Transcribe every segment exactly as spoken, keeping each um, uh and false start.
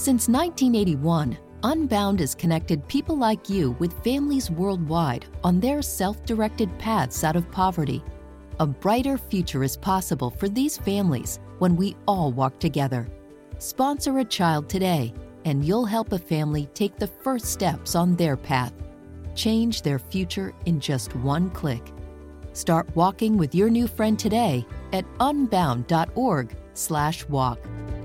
Since nineteen eighty-one, Unbound has connected people like you with families worldwide on their self-directed paths out of poverty. A brighter future is possible for these families when we all walk together. Sponsor a child today, and you'll help a family take the first steps on their path. Change their future in just one click. Start walking with your new friend today at unbound.org slash walk.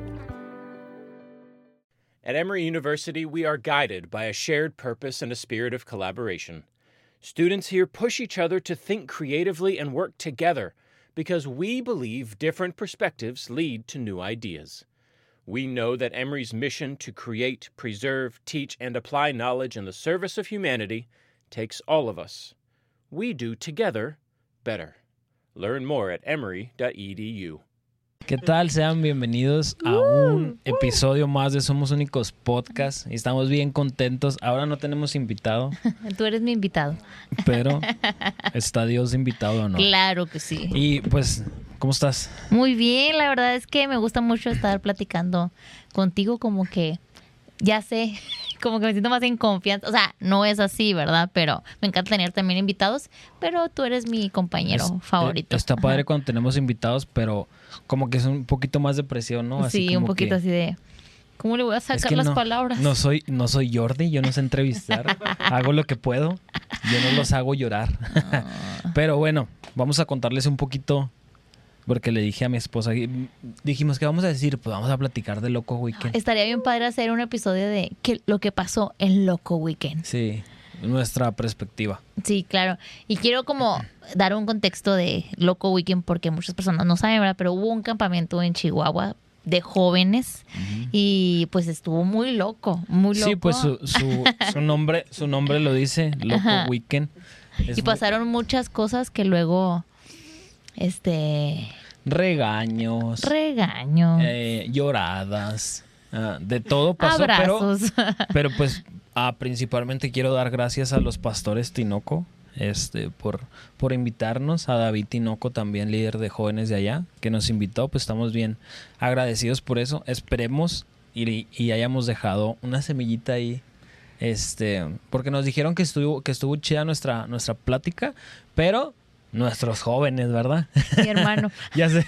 At Emory University, we are guided by a shared purpose and a spirit of collaboration. Students here push each other to think creatively and work together because we believe different perspectives lead to new ideas. We know that Emory's mission to create, preserve, teach, and apply knowledge in the service of humanity takes all of us. We do together better. Learn more at emory dot e d u. ¿Qué tal? Sean bienvenidos a un episodio más de Somos Únicos Podcast. Estamos bien contentos. Ahora no tenemos invitado. Tú eres mi invitado. Pero ¿está Dios invitado o no? Claro que sí. Y pues, ¿cómo estás? Muy bien, la verdad es que me gusta mucho estar platicando contigo, como que ya sé, como que me siento más en confianza. O sea, no es así, ¿verdad? Pero me encanta tener también invitados, pero tú eres mi compañero es, favorito. Está padre Ajá. Cuando tenemos invitados, pero como que es un poquito más de presión, ¿no? Así sí, como un poquito que, así de... ¿Cómo le voy a sacar es que las no, palabras? No soy, no soy Jordi, yo no sé entrevistar. Hago lo que puedo, yo no los hago llorar. No. Pero bueno, vamos a contarles un poquito... Porque le dije a mi esposa, dijimos, ¿qué vamos a decir? Pues vamos a platicar de Loco Weekend. Estaría bien padre hacer un episodio de que, lo que pasó en Loco Weekend. Sí, nuestra perspectiva. Sí, claro. Y quiero como dar un contexto de Loco Weekend porque muchas personas no saben, ¿verdad? Pero hubo un campamento en Chihuahua de jóvenes uh-huh. y pues estuvo muy loco, muy loco. Sí, pues su, su, su nombre su nombre lo dice, Loco Ajá. Weekend. Es y pasaron muy... muchas cosas que luego... Este... Regaños. Regaños. Eh, lloradas. Uh, de todo pasó. Abrazos. Pero, pero pues uh, principalmente quiero dar gracias a los pastores Tinoco este, por, por invitarnos. A David Tinoco, también líder de jóvenes de allá, que nos invitó. Pues estamos bien agradecidos por eso. Esperemos y, y hayamos dejado una semillita ahí. Este, porque nos dijeron que estuvo, que estuvo chida nuestra, nuestra plática, pero... Nuestros jóvenes, ¿verdad? Mi hermano. Ya sé.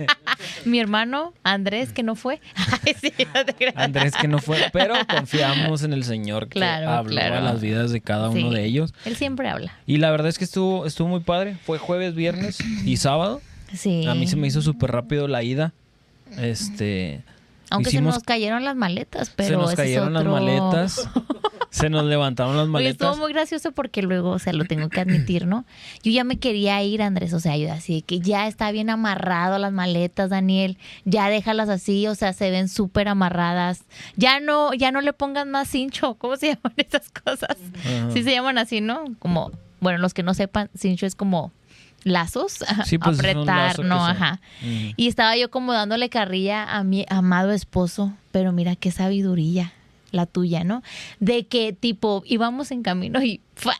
Mi hermano, Andrés, que no fue. Ay, sí, no te creas. Andrés, que no fue. Pero confiamos en el Señor que claro, habló claro. a las vidas de cada sí, uno de ellos. Él siempre habla. Y la verdad es que estuvo, estuvo muy padre. Fue jueves, viernes y sábado. Sí. A mí se me hizo súper rápido la ida. Este... Aunque hicimos, se nos cayeron las maletas, pero se nos cayeron es otro... las maletas. Se nos levantaron las maletas. Oye, estuvo muy gracioso porque luego, o sea, lo tengo que admitir, ¿no? Yo ya me quería ir, Andrés, o sea, yo así que ya está bien amarrado las maletas, Daniel, ya déjalas así, o sea, se ven súper amarradas. Ya no, ya no le pongan más cincho, ¿cómo se llaman esas cosas? Uh-huh. Sí se llaman así, ¿no? Como, bueno, los que no sepan, cincho es como lazos, sí, pues apretar, no, ajá. Mm. Y estaba yo como dándole carrilla a mi amado esposo, pero mira qué sabiduría la tuya, ¿no? De que tipo íbamos en camino y ¡fua!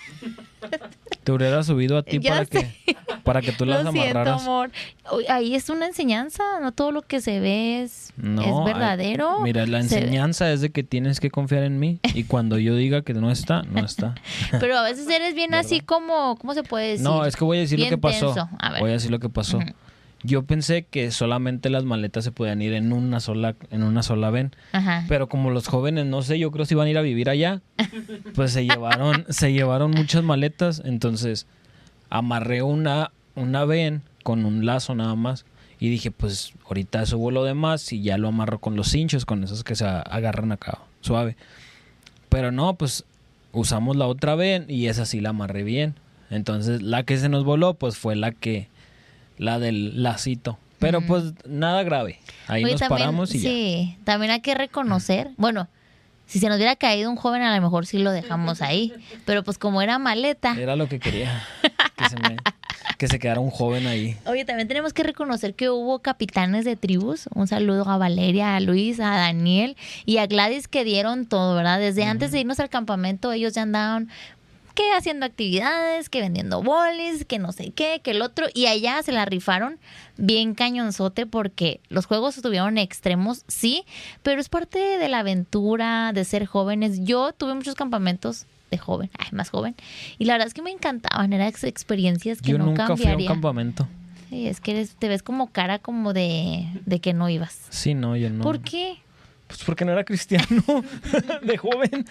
Te hubiera subido a ti ya para sé. que para que tú las lo amarraras. Siento, amor. Ahí es una enseñanza, no todo lo que se ve es, no, es verdadero. Hay, mira, la enseñanza ve. Es de que tienes que confiar en mí y cuando yo diga que no está, no está. Pero a veces eres bien así como, ¿cómo se puede decir? No, es que voy a decir bien lo que pasó. A ver. Voy a decir lo que pasó. Uh-huh. Yo pensé que solamente las maletas se podían ir en una sola en una sola ven. Ajá. Pero como los jóvenes, no sé, yo creo si iban a ir a vivir allá, pues se llevaron se llevaron muchas maletas, entonces amarré una una ven con un lazo nada más y dije, pues ahorita subo lo demás y ya lo amarro con los cinchos, con esos que se agarran acá suave. Pero no, pues usamos la otra ven y esa sí la amarré bien. Entonces la que se nos voló pues fue la que la del lacito. Pero mm. pues nada grave. Ahí Oye, nos también, paramos y sí, ya. Sí, también hay que reconocer. Bueno, si se nos hubiera caído un joven, a lo mejor sí lo dejamos ahí. Pero pues como era maleta. Era lo que quería. Que se, me, que se quedara un joven ahí. Oye, también tenemos que reconocer que hubo capitanes de tribus. Un saludo a Valeria, a Luis, a Daniel y a Gladys que dieron todo, ¿verdad? Desde uh-huh. antes de irnos al campamento, ellos ya andaban que haciendo actividades, que vendiendo bolis, que no sé qué, que el otro. Y allá se la rifaron bien cañonzote porque los juegos estuvieron extremos, sí, pero es parte de la aventura, de ser jóvenes. Yo tuve muchos campamentos de joven, ay, más joven, y la verdad es que me encantaban, eran ex- experiencias que Yo no nunca cambiaría. fui a un campamento. Sí, es que eres- te ves como cara como de, de que no ibas. Sí, no, yo no. ¿Por qué? Pues porque no era cristiano de joven.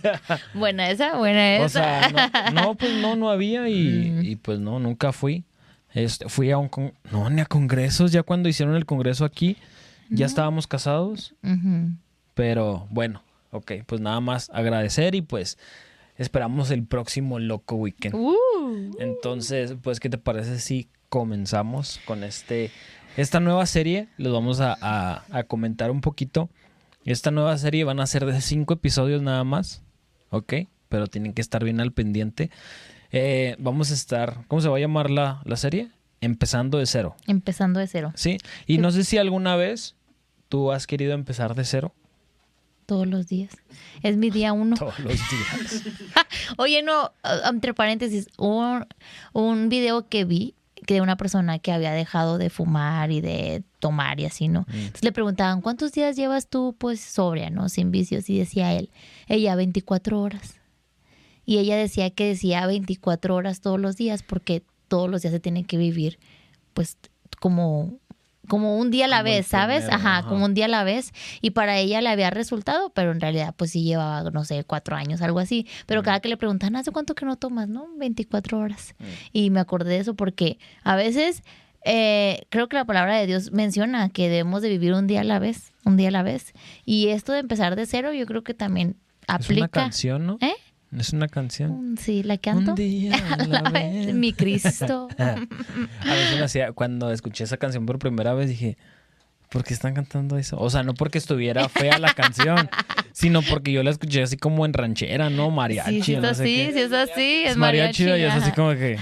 Buena esa, buena O esa. sea, no, no, pues no, no había y, Mm. y pues no, nunca fui. Este, fui a un... con- No, ni a congresos. Ya cuando hicieron el congreso aquí, ya estábamos casados. Ujú. Pero bueno, ok, pues nada más agradecer y pues esperamos el próximo Loco Weekend. Uh. Entonces, pues, ¿qué te parece si comenzamos con este esta nueva serie? Les vamos a, a- a comentar un poquito. Esta nueva serie van a ser de cinco episodios nada más, ¿ok? Pero tienen que estar bien al pendiente. Eh, vamos a estar, ¿cómo se va a llamar la, la serie? Empezando de cero, Empezando de cero, ¿sí? Y no sé si alguna vez tú has querido empezar de cero. todos los días. Es mi día uno. Todos los días. Oye, no, uh, entre paréntesis, un, un video que vi que de una persona que había dejado de fumar y de tomar y así, ¿no? Entonces le preguntaban, ¿cuántos días llevas tú pues sobria, ¿no? Sin vicios. Y decía él, ella veinticuatro horas. Y ella decía que decía veinticuatro horas todos los días porque todos los días se tiene que vivir pues como... como un día a la Como el vez, ¿sabes? primero, Ajá, ajá. como un día a la vez. Y para ella le había resultado, pero en realidad pues sí llevaba, no sé, cuatro años, algo así. Pero cada que le preguntan, ¿hace cuánto que no tomas? ¿No? veinticuatro horas. Y me acordé de eso porque a veces eh, creo que la palabra de Dios menciona que debemos de vivir un día a la vez, un día a la vez. Y esto de empezar de cero yo creo que también Es una aplica. canción, ¿no? ¿Eh? Es una canción. Un- Sí, la canto. Un día a la vez. Mi Cristo. A veces me hacía, cuando escuché esa canción por primera vez dije, ¿por qué están cantando eso? O sea, no porque estuviera fea la canción, sino porque yo la escuché así como en ranchera, ¿no? Mariachi, Sí, sí es no sé así, qué. sí es así, es Es mariachi, y es ajá. así como que...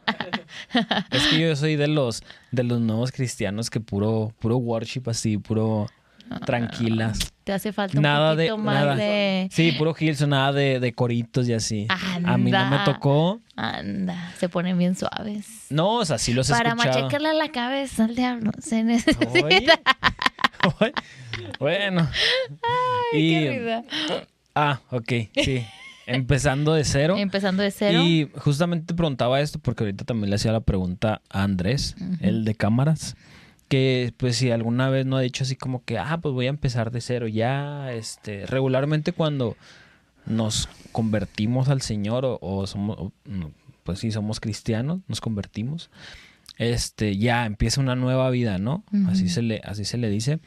Es que yo soy de los de los nuevos cristianos que puro puro worship así, puro tranquilas. Te hace falta un Nada de poquito más nada. de... Sí, puro Gilson, nada de, de coritos y así. A mí no me Anda. tocó. Anda, se ponen bien suaves. No, o sea, sí los he Para escuchado. machacarle la cabeza al diablo se necesita. Oye. Oye. Bueno. y, Qué risa. ah, ok, sí. Empezando de cero. Empezando de cero. Y justamente te preguntaba esto porque ahorita también le hacía la pregunta a Andrés, el de cámaras, que pues si alguna vez no ha dicho así como que, ah, pues voy a empezar de cero ya, este, regularmente cuando nos convertimos al Señor o, o somos, o, no, pues sí, somos cristianos, nos convertimos, este, ya empieza una nueva vida, ¿no? Ujú. Así se le, así se le dice.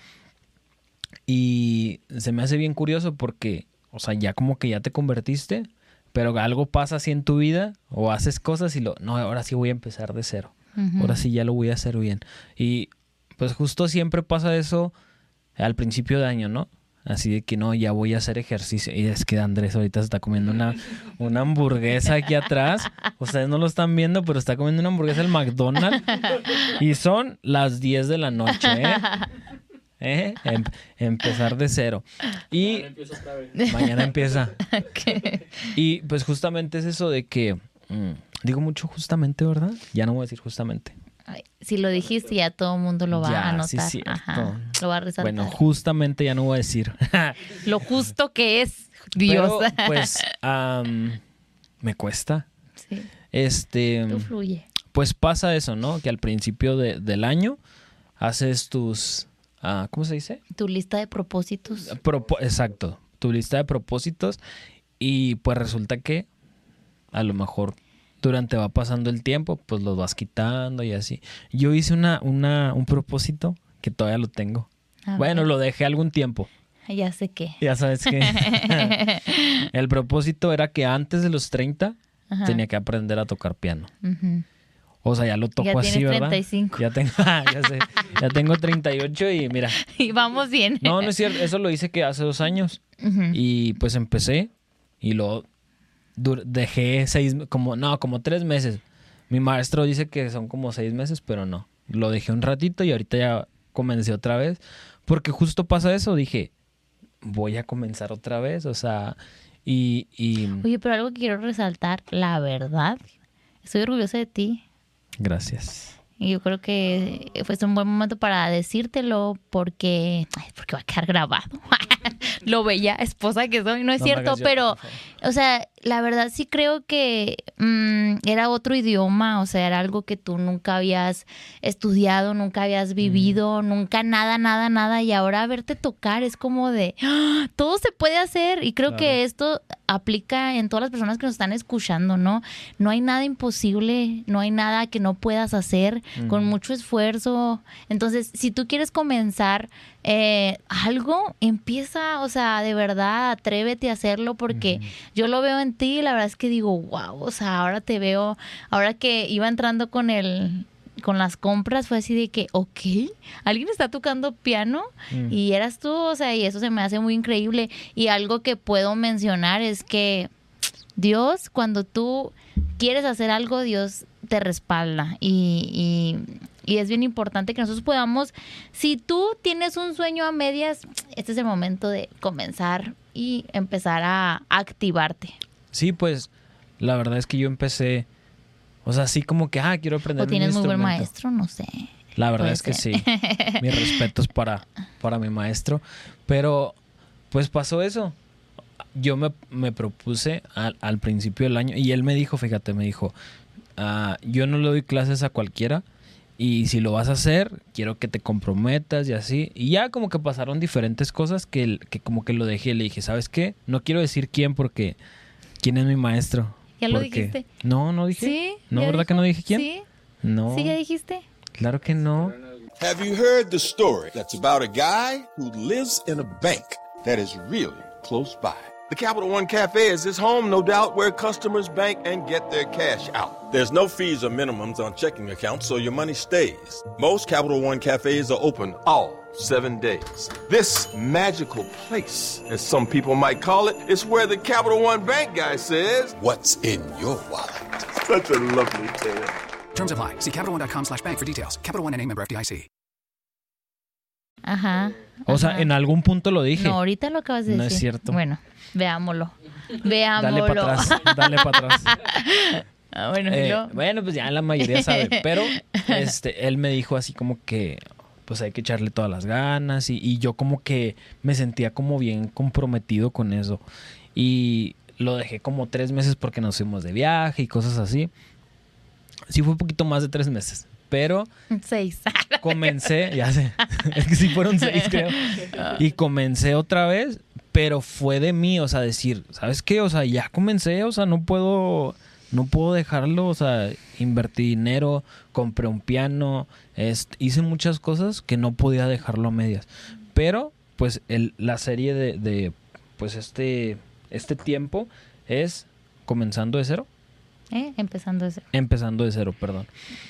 Y se me hace bien curioso porque, o sea, ya como que ya te convertiste, pero algo pasa así en tu vida o haces cosas y lo, no, ahora sí voy a empezar de cero. Ujú. Ahora sí ya lo voy a hacer bien. Y pues justo siempre pasa eso al principio de año, ¿no? Así de que no, ya voy a hacer ejercicio. Y es que Andrés ahorita se está comiendo una, una hamburguesa aquí atrás. Ustedes no lo están viendo, pero está comiendo una hamburguesa del McDonald's. Y son las diez de la noche, ¿eh? ¿Eh? Em- empezar de cero. Y mañana empieza. ¿Qué? Y pues justamente es eso de que... mm, digo mucho justamente, ¿verdad? Ya no voy a decir justamente. Ay, si lo dijiste, ya todo el mundo lo va Ya, a anotar. sí, cierto. Ajá, lo va a resaltar. Bueno, justamente ya no voy a decir. Lo justo que es Dios. Pero, pues, am, me cuesta. Sí, Este, tú fluye. pues pasa eso, ¿no? Que al principio de- del año haces tus, ah, ¿cómo se dice? Tu lista de propósitos. Propo- Exacto, tu lista de propósitos y pues resulta que a lo mejor durante va pasando el tiempo, pues los vas quitando y así. Yo hice una, una, un propósito que todavía lo tengo. A Bueno, ver, lo dejé algún tiempo. ya sé qué. Ya sabes que el propósito era que antes de los treinta Ajá. tenía que aprender a tocar piano. Ujú. O sea, ya lo toco Ya así, tienes ¿verdad? treinta y cinco. Ya tengo, ya sé, ya tengo treinta y ocho y mira. Y vamos bien. No, no es cierto. Eso lo hice que hace dos años. Ujú. Y pues empecé y luego dur- dejé seis, como, no, como tres meses. Mi maestro dice que son como seis meses, pero no. Lo dejé un ratito y ahorita ya comencé otra vez. Porque justo pasa eso. Dije, voy a comenzar otra vez, o sea, y... y... Oye, pero algo que quiero resaltar, la verdad, estoy orgullosa de ti. Gracias. Y yo creo que fue un buen momento para decírtelo porque, ay, porque va a quedar grabado. Lo bella esposa que soy, no es No me cierto, hagas llorar, pero, por favor. o sea, la verdad sí creo que mmm, era otro idioma, o sea, era algo que tú nunca habías estudiado, nunca habías vivido, mm. nunca nada, nada, nada, y ahora verte tocar es como de, ¡ah! Todo se puede hacer, y creo Claro. que esto aplica en todas las personas que nos están escuchando, ¿no? No hay nada imposible, no hay nada que no puedas hacer mm. con mucho esfuerzo. Entonces, si tú quieres comenzar eh, algo, empieza, o sea, de verdad, atrévete a hacerlo porque mm. yo lo veo en ti y la verdad es que digo, wow, o sea, ahora te veo, ahora que iba entrando con el... con las compras fue así de que, ok, alguien está tocando piano mm. y eras tú, o sea, y eso se me hace muy increíble. Y algo que puedo mencionar es que Dios, cuando tú quieres hacer algo, Dios te respalda y, y, y es bien importante que nosotros podamos, si tú tienes un sueño a medias, este es el momento de comenzar y empezar a, a activarte. Sí, pues, la verdad es que yo empecé... O sea, así como que, ah, quiero aprender un instrumento. O tienes muy buen maestro, no sé. La verdad es que sí. Mis respetos para, para mi maestro. Pero, pues pasó eso. Yo me, me propuse al, al principio del año y él me dijo, fíjate, me dijo, uh, yo no le doy clases a cualquiera y si lo vas a hacer, quiero que te comprometas y así. Y ya como que pasaron diferentes cosas que, que como que lo dejé. Le dije, ¿sabes qué? No quiero decir quién porque quién es mi maestro. ¿Ya lo dijiste? No, no dije. Sí. ¿No, verdad dijo? que no dije quién? Sí. No. Sí, ya dijiste. Claro que no. Have you heard the story that's about a guy who lives in a bank that is really close by? The Capital One Cafe is his home, no doubt, where customers bank and get their cash out. There's no fees or minimums on checking accounts, so your money stays. Most Capital One cafes are open all seven days. This magical place, as some people might call it, is where the Capital One Bank guy says, "What's in your wallet?" Such a lovely tale. Terms apply. See Capital One dot com slash bank for details. Capital One N A member F D I C. Ajá. O ajá. sea, en algún punto lo dije. No, ahorita lo acabas de no decir. No es cierto. Bueno, veámoslo. Veámoslo. Dale para atrás. Dale para atrás. Ah, bueno, eh, lo... bueno, pues ya la mayoría sabe. Pero este, él me dijo así como que pues hay que echarle todas las ganas. Y, y yo como que me sentía como bien comprometido con eso. Y lo dejé como tres meses porque nos fuimos de viaje y cosas así. Sí fue un poquito más de tres meses. Pero seis. Comencé, ya sé, es que sí fueron seis creo. Y comencé otra vez, pero fue de mí, o sea, decir, ¿sabes qué? O sea, ya comencé, o sea, no puedo, no puedo dejarlo, o sea, invertí dinero, compré un piano, este, hice muchas cosas que no podía dejarlo a medias. Pero, pues, el, la serie de, de, pues, este, este tiempo es comenzando de cero. ¿Eh? Empezando de cero. Empezando de cero, perdón.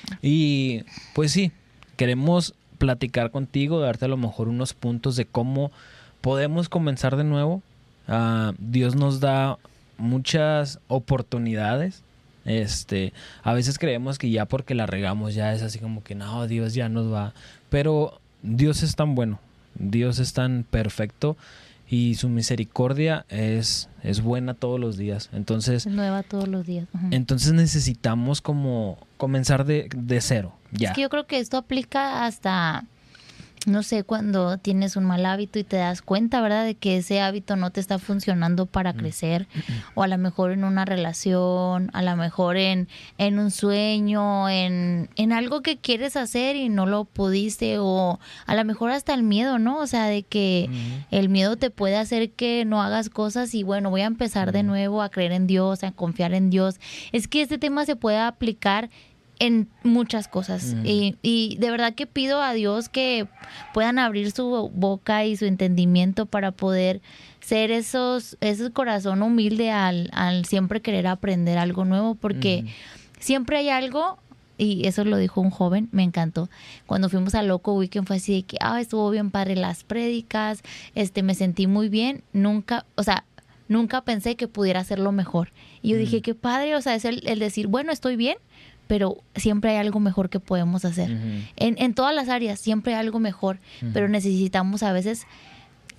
Y pues sí, queremos platicar contigo, darte a lo mejor unos puntos de cómo podemos comenzar de nuevo. Uh, Dios nos da muchas oportunidades. Este, a veces creemos que ya porque la regamos ya es así como que no, Dios ya nos va. Pero Dios es tan bueno, Dios es tan perfecto. Y su misericordia es, es buena todos los días. Entonces, es nueva todos los días. Uh-huh. Entonces necesitamos como comenzar de, de cero. Ya. Es que yo creo que esto aplica hasta, no sé, cuando tienes un mal hábito y te das cuenta, ¿verdad? De que ese hábito no te está funcionando para crecer. O a lo mejor en una relación, a lo mejor en, en un sueño, en, en algo que quieres hacer y no lo pudiste. O a lo mejor hasta el miedo, ¿no? O sea, de que uh-huh. el miedo te puede hacer que no hagas cosas y bueno, voy a empezar uh-huh. de nuevo a creer en Dios, a confiar en Dios. Es que este tema se puede aplicar en muchas cosas. Mm. Y, y de verdad que pido a Dios que puedan abrir su boca y su entendimiento para poder ser esos, ese corazón humilde al, al siempre querer aprender algo nuevo, porque mm. siempre hay algo, y eso lo dijo un joven, me encantó. Cuando fuimos a Loco Weekend fue así de que, ah, estuvo bien padre las prédicas, este, me sentí muy bien, nunca, o sea, nunca pensé que pudiera hacerlo mejor. Y yo mm. dije, qué padre, o sea, es el, el decir, bueno, estoy bien, pero siempre hay algo mejor que podemos hacer. Uh-huh. En, en todas las áreas siempre hay algo mejor, uh-huh. pero necesitamos a veces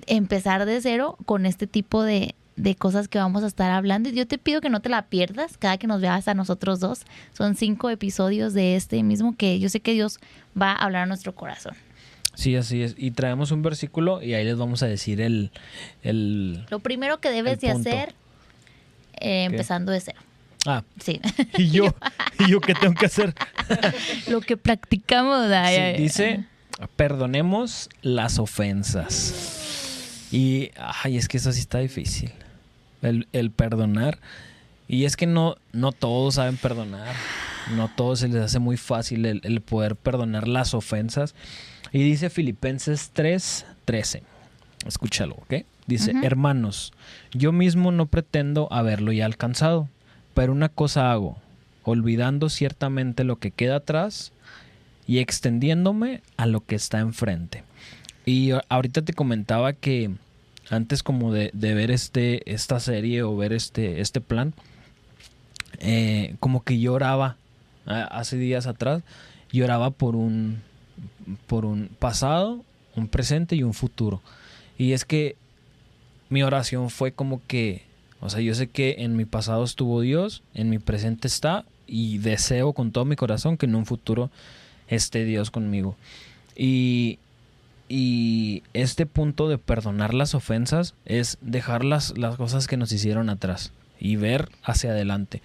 empezar de cero con este tipo de, de cosas que vamos a estar hablando. Y yo te pido que no te la pierdas cada que nos veas a nosotros dos. Son cinco episodios de este mismo que yo sé que Dios va a hablar a nuestro corazón. Sí, así es. Y traemos un versículo y ahí les vamos a decir el... el Lo primero que debes de punto. hacer eh, empezando de cero. Ah, Sí. ¿y yo? ¿Y yo qué tengo que hacer? Lo que practicamos. Ay, Sí, ay, dice, perdonemos las ofensas. Y, ay, es que eso sí está difícil. El, el perdonar. Y es que no, no todos saben perdonar. No todos se les hace muy fácil el, el poder perdonar las ofensas. Y dice Filipenses tres trece. Escúchalo, ¿ok? Dice, Ujú. hermanos, yo mismo no pretendo haberlo ya alcanzado, pero una cosa hago, olvidando ciertamente lo que queda atrás y extendiéndome a lo que está enfrente. Y a- ahorita te comentaba que antes como de, de ver este, esta serie o ver este, este plan, eh, como que lloraba ah, hace días atrás, lloraba por un, por un pasado, un presente y un futuro. Y es que mi oración fue como que, o sea, yo sé que en mi pasado estuvo Dios, en mi presente está, y deseo con todo mi corazón que en un futuro esté Dios conmigo. Y, y este punto de perdonar las ofensas es dejar las, las cosas que nos hicieron atrás y ver hacia adelante.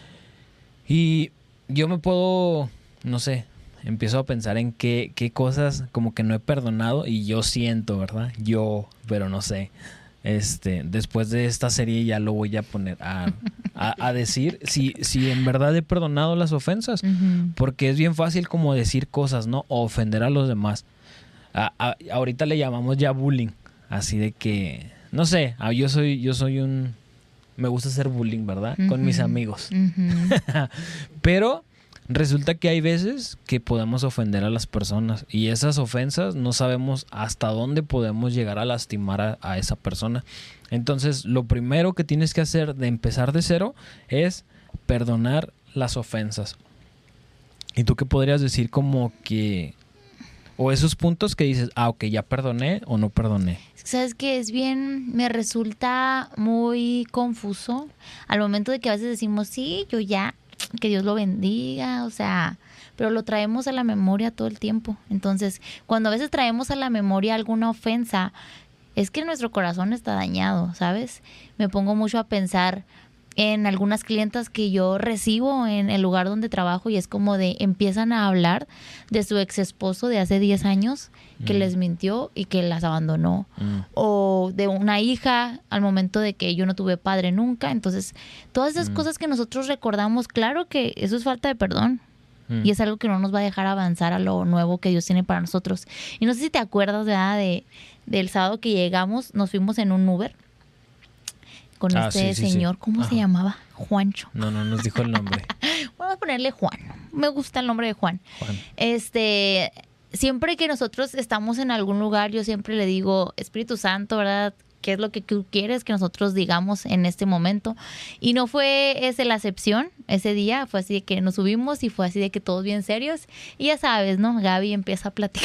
Y yo me puedo, no sé, empiezo a pensar en qué, qué cosas como que no he perdonado y yo siento, ¿verdad? Yo, pero no sé. Este, después de esta serie ya lo voy a poner a, a, a decir si, si en verdad he perdonado las ofensas. Ujú. Porque es bien fácil como decir cosas, ¿no? O ofender a los demás. A- a- ahorita le llamamos ya bullying. Así de que, no sé, ah, yo soy, yo soy un... Me gusta hacer bullying, ¿verdad? Con mis Ujú. amigos. Ujú. Pero resulta que hay veces que podemos ofender a las personas y esas ofensas no sabemos hasta dónde podemos llegar a lastimar a, a esa persona. Entonces, lo primero que tienes que hacer de empezar de cero es perdonar las ofensas. ¿Y tú qué podrías decir como que... o esos puntos que dices, ah, ok, ya perdoné o no perdoné? Sabes que es bien, me resulta muy confuso al momento de que a veces decimos, sí, yo ya, que Dios lo bendiga, o sea, pero lo traemos a la memoria todo el tiempo. Entonces, cuando a veces traemos a la memoria alguna ofensa, es que nuestro corazón está dañado, ¿sabes? Me pongo mucho a pensar en algunas clientas que yo recibo en el lugar donde trabajo y es como de empiezan a hablar de su ex esposo de hace diez años que Mm. les mintió y que las abandonó, Mm. o de una hija al momento de que yo no tuve padre nunca. Entonces, todas esas Mm. cosas que nosotros recordamos, claro que eso es falta de perdón. Mm. Y es algo que no nos va a dejar avanzar a lo nuevo que Dios tiene para nosotros. Y no sé si te acuerdas, ¿verdad? De, del sábado que llegamos, nos fuimos en un Uber con Ah, este sí, sí, sí. señor, ¿cómo Ajá. se llamaba? Juancho. No, no nos dijo el nombre. Vamos a ponerle Juan. Me gusta el nombre de Juan. Juan. Este, siempre que nosotros estamos en algún lugar, yo siempre le digo, Espíritu Santo, ¿verdad? ¿Qué es lo que tú quieres que nosotros digamos en este momento? Y no fue esa la excepción ese día, fue así de que nos subimos y fue así de que todos bien serios. Y ya sabes, ¿no? Gaby empieza a platicar.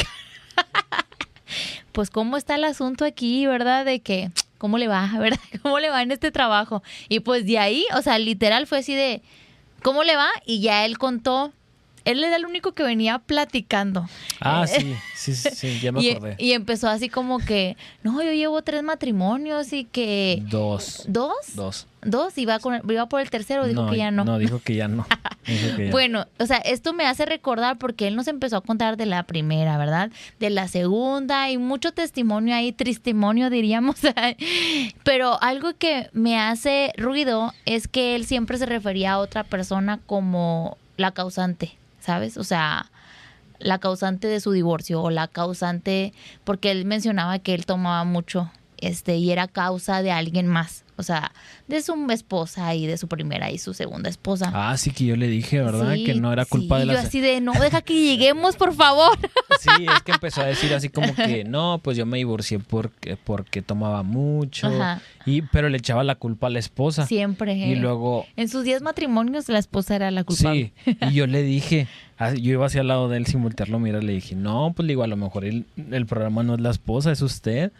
Pues cómo está el asunto aquí, ¿verdad? De que, ¿cómo le va? ¿Verdad? ¿Cómo le va en este trabajo? Y pues de ahí, o sea, literal fue así de, ¿cómo le va? Y ya él contó, él era el único que venía platicando. Ah, Eh, sí, sí, sí, sí, ya me y, acordé. y empezó así como que, no, yo llevo tres matrimonios y que... Dos. ¿Dos? Dos. ¿Dos? ¿Iba, con, iba por el tercero? Dijo que ya no. No, dijo que ya no. Dijo que ya. Bueno, o sea, esto me hace recordar porque él nos empezó a contar de la primera, ¿verdad? De la segunda y mucho testimonio ahí, tristimonio diríamos. Pero algo que me hace ruido es que él siempre se refería a otra persona como la causante, ¿sabes? O sea, la causante de su divorcio o la causante, porque él mencionaba que él tomaba mucho este y era causa de alguien más. O sea, de su esposa y de su primera y su segunda esposa. Ah, sí que yo le dije, ¿verdad? Sí, Que no era culpa sí, de la... yo así de, no, deja que lleguemos, por favor. Sí, es que empezó a decir así como que, no, pues yo me divorcié porque, porque tomaba mucho. Ajá. Y, pero le echaba la culpa a la esposa. Siempre. Y eh. luego... En sus diez matrimonios, la esposa era la culpable. Sí, y yo le dije, ah, yo iba hacia al lado de él sin voltearlo, mira, le dije, no, pues le digo, a lo mejor el, el problema no es la esposa, es usted,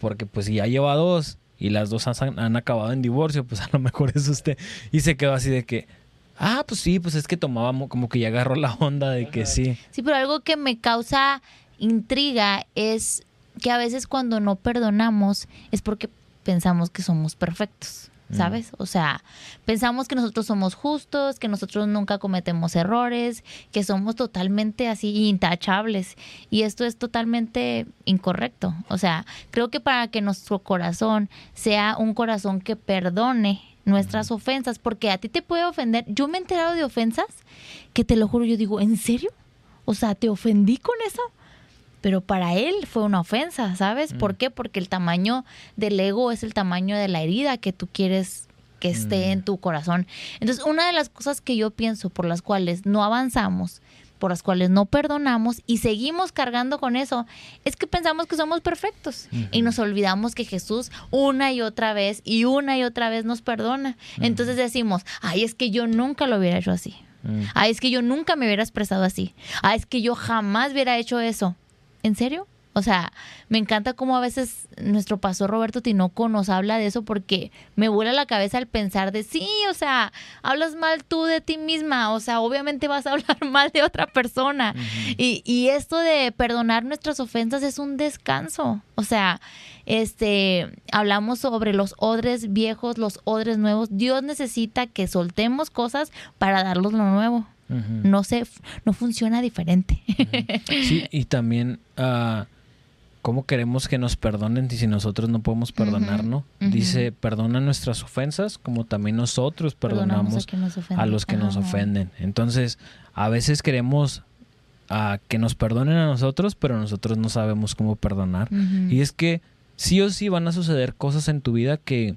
porque pues si ya lleva dos y las dos han, han acabado en divorcio, pues a lo mejor es usted. Y se quedó así de que, ah, pues sí, pues es que tomábamos, como que ya agarró la onda de que sí. Sí, pero algo que me causa intriga es que a veces cuando no perdonamos es porque pensamos que somos perfectos, ¿sabes? Mm. O sea, pensamos que nosotros somos justos, que nosotros nunca cometemos errores, que somos totalmente así intachables. Y esto es totalmente incorrecto. O sea, creo que para que nuestro corazón sea un corazón que perdone nuestras mm. ofensas, porque a ti te puede ofender. Yo me he enterado de ofensas que te lo juro, yo digo, ¿en serio? O sea, ¿te ofendí con eso? Pero para él fue una ofensa, ¿sabes? Mm. ¿Por qué? Porque el tamaño del ego es el tamaño de la herida que tú quieres que esté mm. en tu corazón. Entonces, una de las cosas que yo pienso por las cuales no avanzamos, por las cuales no perdonamos y seguimos cargando con eso, es que pensamos que somos perfectos. Uh-huh. Y nos olvidamos que Jesús una y otra vez y una y otra vez nos perdona. Uh-huh. Entonces decimos, ay, es que yo nunca lo hubiera hecho así. Uh-huh. Ay, es que yo nunca me hubiera expresado así. Ay, es que yo jamás hubiera hecho eso. ¿En serio? O sea, me encanta cómo a veces nuestro pastor Roberto Tinoco nos habla de eso, porque me vuela la cabeza al pensar de sí, o sea, hablas mal tú de ti misma, o sea, obviamente vas a hablar mal de otra persona. Uh-huh. Y, y esto de perdonar nuestras ofensas es un descanso. O sea, este, hablamos sobre los odres viejos, los odres nuevos. Dios necesita que soltemos cosas para darnos lo nuevo. Uh-huh. No sé, no funciona diferente. Uh-huh. Sí, y también uh, ¿cómo queremos que nos perdonen si nosotros no podemos perdonar, uh-huh. no? Uh-huh. Dice, perdona nuestras ofensas como también nosotros perdonamos, perdonamos a, a los que uh-huh. nos ofenden. Entonces, a veces queremos uh, que nos perdonen a nosotros, pero nosotros no sabemos cómo perdonar. Uh-huh. Y es que sí o sí van a suceder cosas en tu vida que,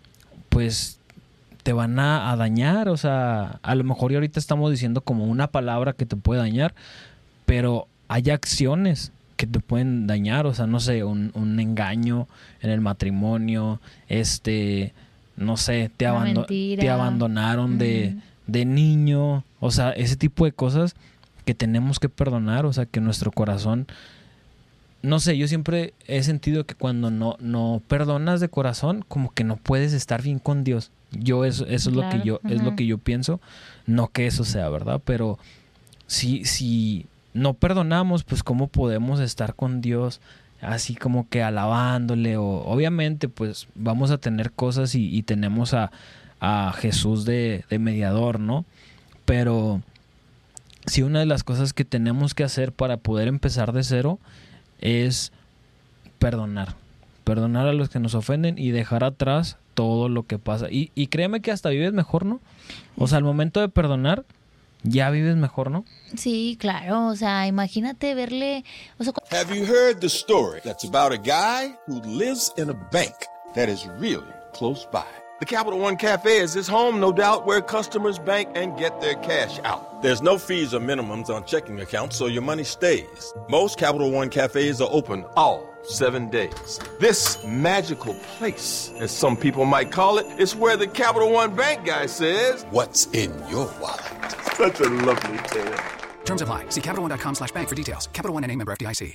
pues, te van a, a dañar. O sea, a lo mejor y ahorita estamos diciendo como una palabra que te puede dañar, pero hay acciones que te pueden dañar. O sea, no sé, un, un engaño en el matrimonio, este, no sé, te, abando- te abandonaron mm. de, de niño. O sea, ese tipo de cosas que tenemos que perdonar. O sea, que nuestro corazón, no sé, yo siempre he sentido que cuando no, no perdonas de corazón, como que no puedes estar bien con Dios. Yo eso, eso claro. es lo que yo, uh-huh. es lo que yo pienso. No que eso sea verdad, pero si, si no perdonamos, pues cómo podemos estar con Dios así como que alabándole. O obviamente pues vamos a tener cosas y, y tenemos a, a Jesús de, de mediador, ¿no? Pero sí, una de las cosas que tenemos que hacer para poder empezar de cero es perdonar. Perdonar a los que nos ofenden y dejar atrás todo lo que pasa. Y, y créeme que hasta vives mejor, ¿no? O sea, al momento de perdonar, ya vives mejor, ¿no? Sí, claro. O sea, imagínate verle... O sea, Have you heard the story that's about a guy who lives in a bank that is really close by? The Capital One Cafe is his home, no doubt, where customers bank and get their cash out. There's no fees or minimums on checking accounts, so your money stays. Most Capital One Cafes are open all seven days. This magical place, as some people might call it, is where the Capital One Bank guy says, "What's in your wallet?" Such a lovely tale. Terms apply. See CapitalOne.com slash bank for details. Capital One N A member F D I C.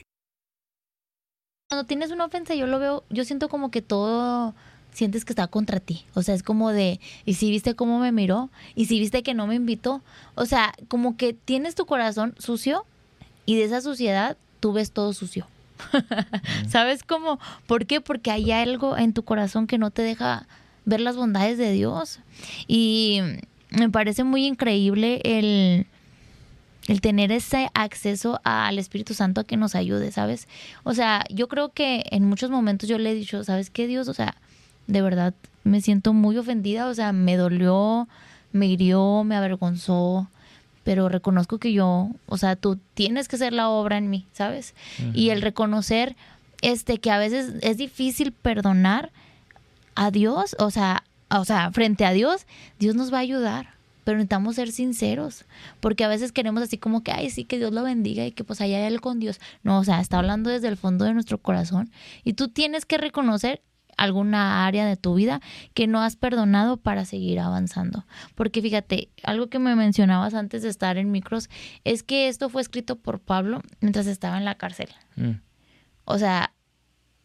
Cuando tienes una ofensa, yo lo veo, yo siento como que todo... sientes que está contra ti. O sea, es como de, ¿y si viste cómo me miró? ¿Y si viste que no me invitó? O sea, como que tienes tu corazón sucio y de esa suciedad tú ves todo sucio. Mm. ¿Sabes cómo? ¿Por qué? Porque hay algo en tu corazón que no te deja ver las bondades de Dios. Y me parece muy increíble el... el tener ese acceso al Espíritu Santo a que nos ayude, ¿sabes? O sea, yo creo que en muchos momentos yo le he dicho, ¿sabes qué, Dios? O sea, de verdad me siento muy ofendida, o sea, me dolió, me hirió, me avergonzó, pero reconozco que yo, o sea, tú tienes que hacer la obra en mí, ¿sabes? Uh-huh. Y el reconocer este que a veces es difícil perdonar a Dios, o sea, o sea, frente a Dios, Dios nos va a ayudar. Pero necesitamos ser sinceros, porque a veces queremos así como que, ay, sí, que Dios lo bendiga y que pues allá hay él con Dios. No, o sea, está hablando desde el fondo de nuestro corazón y tú tienes que reconocer alguna área de tu vida que no has perdonado para seguir avanzando. Porque fíjate, algo que me mencionabas antes de estar en micros es que esto fue escrito por Pablo mientras estaba en la cárcel. Mm. O sea,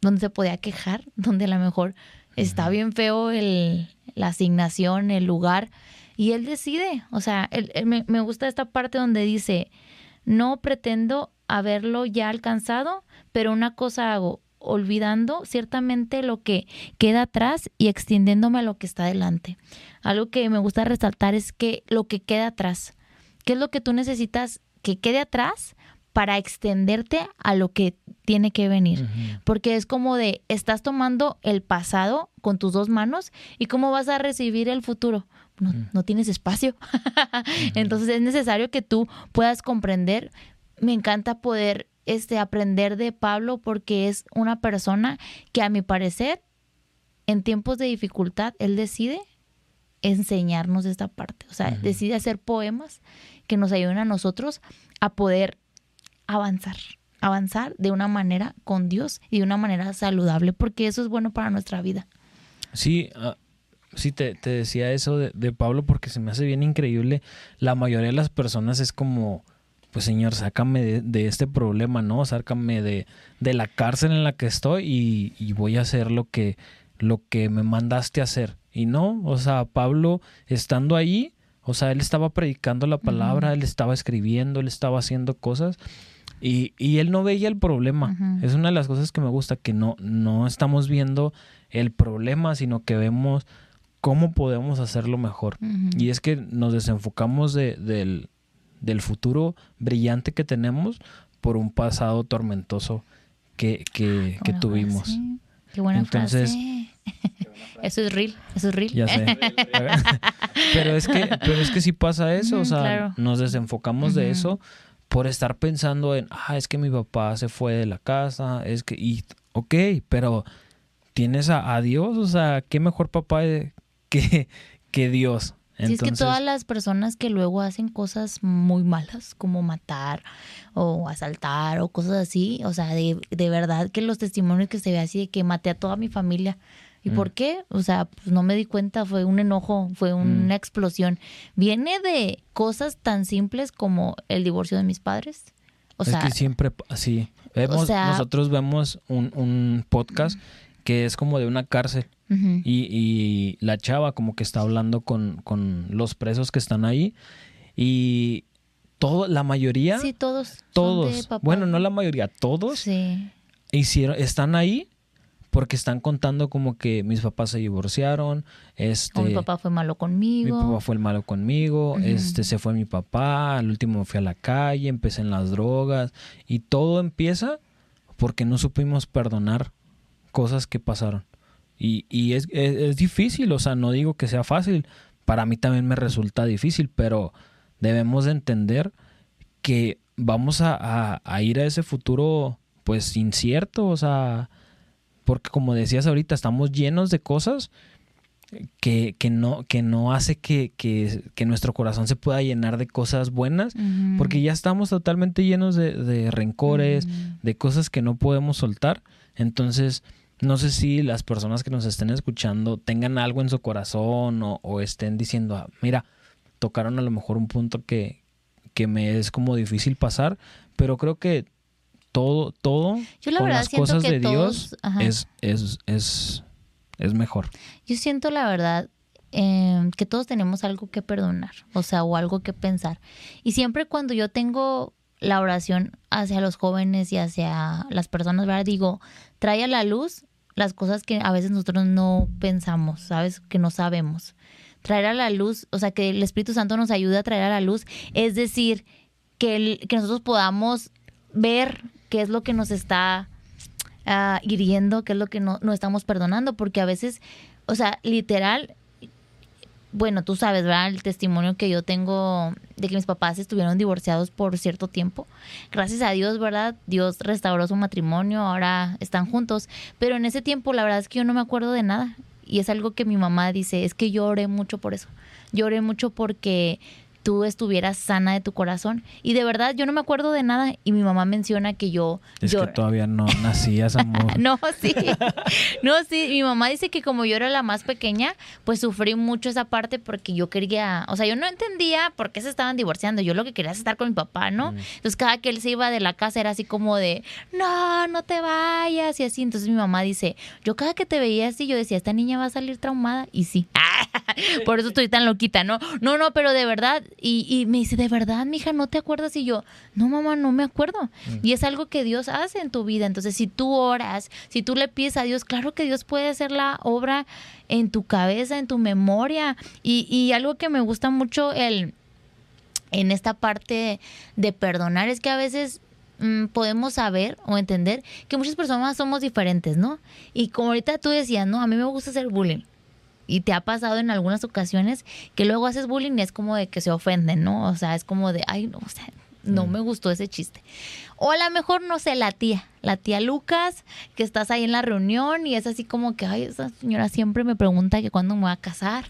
donde se podía quejar, donde a lo mejor está bien feo el, la asignación, el lugar, y él decide. O sea, él, él, me, me gusta esta parte donde dice, no pretendo haberlo ya alcanzado, pero una cosa hago, olvidando ciertamente lo que queda atrás y extendiéndome a lo que está delante. Algo que me gusta resaltar es que lo que queda atrás, ¿qué es lo que tú necesitas que quede atrás para extenderte a lo que tiene que venir? Uh-huh. Porque es como de, estás tomando el pasado con tus dos manos y ¿cómo vas a recibir el futuro? No, uh-huh. no tienes espacio. Uh-huh. Entonces es necesario que tú puedas comprender. Me encanta poder este, aprender de Pablo porque es una persona que a mi parecer en tiempos de dificultad él decide enseñarnos esta parte. O sea, uh-huh. decide hacer poemas que nos ayuden a nosotros a poder avanzar, avanzar de una manera con Dios y de una manera saludable, porque eso es bueno para nuestra vida. Sí, uh, sí te, te decía eso de, de Pablo porque se me hace bien increíble. La mayoría de las personas es como, pues Señor, sácame de, de este problema, ¿no? Sácame de, de la cárcel en la que estoy y, y voy a hacer lo que, lo que me mandaste a hacer. Y no, o sea, Pablo estando ahí, o sea, él estaba predicando la palabra, uh-huh. él estaba escribiendo, él estaba haciendo cosas y, y él no veía el problema. Uh-huh. Es una de las cosas que me gusta, que no, no estamos viendo el problema, sino que vemos cómo podemos hacerlo mejor. Uh-huh. Y es que nos desenfocamos de, del, del futuro brillante que tenemos por un pasado tormentoso que, que, que tuvimos. Frase. Qué buena Entonces, frase. Eso es real, eso es real. Ya sé. pero es que, pero es que sí pasa eso, o sea, claro. nos desenfocamos uh-huh. de eso por estar pensando en, ah, es que mi papá se fue de la casa, es que, y, ok, pero tienes a, a Dios, o sea, qué mejor papá que, que Dios. Entonces, sí, es que todas las personas que luego hacen cosas muy malas, como matar o asaltar o cosas así, o sea, de, de verdad que los testimonios que se ve así de que maté a toda mi familia. ¿Y mm. por qué? O sea, pues no me di cuenta, fue un enojo, fue una mm. explosión. Viene de cosas tan simples como el divorcio de mis padres. O es sea, que siempre así. Vemos, o sea, nosotros vemos un, un podcast que es como de una cárcel. Uh-huh. Y, y la chava como que está hablando con, con los presos que están ahí. Y todo, la mayoría. Sí, todos. Todos. Bueno, no la mayoría, todos. Sí. Hicieron, están ahí porque están contando como que mis papás se divorciaron. Este, o mi papá fue malo conmigo. Mi papá fue el malo conmigo. Uh-huh. Este, se fue mi papá. Al último me fui a la calle. Empecé en las drogas. Y todo empieza porque no supimos perdonar cosas que pasaron. Y, y es, es, es difícil, o sea, no digo que sea fácil. Para mí también me resulta difícil, pero debemos de entender que vamos a, a, a ir a ese futuro pues incierto, o sea, porque como decías ahorita, estamos llenos de cosas que, que, no, que no hace que, que, que nuestro corazón se pueda llenar de cosas buenas, uh-huh. porque ya estamos totalmente llenos de, de rencores, uh-huh. de cosas que no podemos soltar. Entonces, no sé si las personas que nos estén escuchando tengan algo en su corazón o, o estén diciendo, ah, mira, tocaron a lo mejor un punto que, que me es como difícil pasar, pero creo que todo, todo Yo la con verdad las siento cosas que de todos, Dios es, es, es, es mejor. Yo siento la verdad eh, que todos tenemos algo que perdonar, o sea, o algo que pensar. Y siempre cuando yo tengo la oración hacia los jóvenes y hacia las personas, ¿verdad? Digo, trae a la luz las cosas que a veces nosotros no pensamos, ¿sabes? Que no sabemos. Traer a la luz, o sea, que el Espíritu Santo nos ayude a traer a la luz, es decir, que, el, que nosotros podamos ver qué es lo que nos está uh, hiriendo, qué es lo que no, no estamos perdonando, porque a veces, o sea, literal, bueno, tú sabes, ¿verdad? El testimonio que yo tengo de que mis papás estuvieron divorciados por cierto tiempo. Gracias a Dios, ¿verdad? Dios restauró su matrimonio, ahora están juntos. Pero en ese tiempo, la verdad es que yo no me acuerdo de nada. Y es algo que mi mamá dice, es que yo oré mucho por eso. Yo oré mucho porque tú estuvieras sana de tu corazón. Y de verdad, yo no me acuerdo de nada. Y mi mamá menciona que yo... Es yo... que todavía no nacías, amor. No, sí. No, sí. Mi mamá dice que como yo era la más pequeña, pues sufrí mucho esa parte porque yo quería... O sea, yo no entendía por qué se estaban divorciando. Yo lo que quería es estar con mi papá, ¿no? Mm. Entonces, cada que él se iba de la casa era así como de, no, no te vayas, y así. Entonces, mi mamá dice, yo cada que te veía así, yo decía, esta niña va a salir traumada. Y sí. Por eso estoy tan loquita, ¿no? No, no, pero de verdad... Y, y me dice, ¿de verdad, mija, no te acuerdas? Y yo, no, mamá, no me acuerdo. Mm. Y es algo que Dios hace en tu vida. Entonces, si tú oras, si tú le pides a Dios, claro que Dios puede hacer la obra en tu cabeza, en tu memoria. Y, y algo que me gusta mucho el, en esta parte de perdonar es que a veces mmm, podemos saber o entender que muchas personas somos diferentes, ¿no? Y como ahorita tú decías, no, a mí me gusta hacer bullying. Y te ha pasado en algunas ocasiones que luego haces bullying y es como de que se ofenden, ¿no? O sea, es como de, ay, no, o sea, no me gustó ese chiste. O a lo mejor, no sé, la tía, la tía Lucas, que estás ahí en la reunión y es así como que, ay, esa señora siempre me pregunta que cuándo me voy a casar.